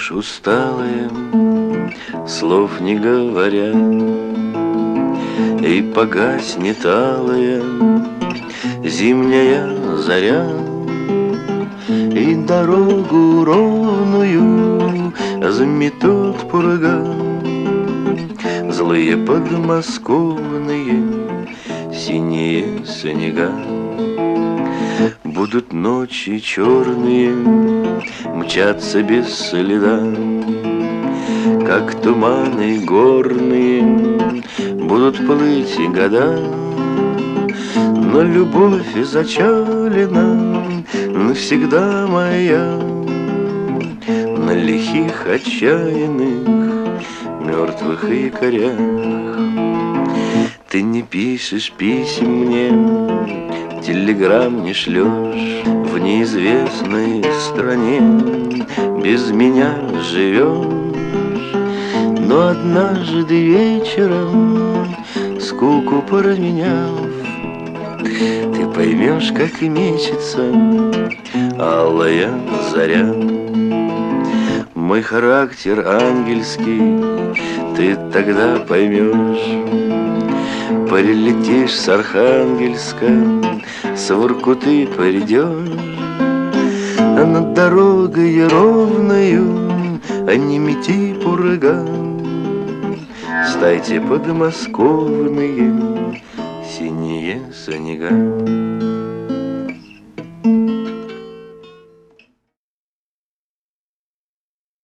Придешь усталая, слов не говоря, и погаснет алая зимняя заря, и дорогу ровную заметут пурга. Злые подмосковные синие снега. Будут ночи черные мчаться без следа, как туманы горные будут плыть года. Но любовь зачалена навсегда моя на лихих отчаянных мертвых якорях. Ты не пишешь писем мне, телеграмм не шлешь, в неизвестной стране без меня живешь. Но однажды вечером, скуку променяв, ты поймешь, как и мечется алая заря. Мой характер ангельский ты тогда поймешь. Прилетишь с Архангельска, с Воркуты придешь, а над дорогой ровною не мети пурга. Стайте подмосковные синие снега.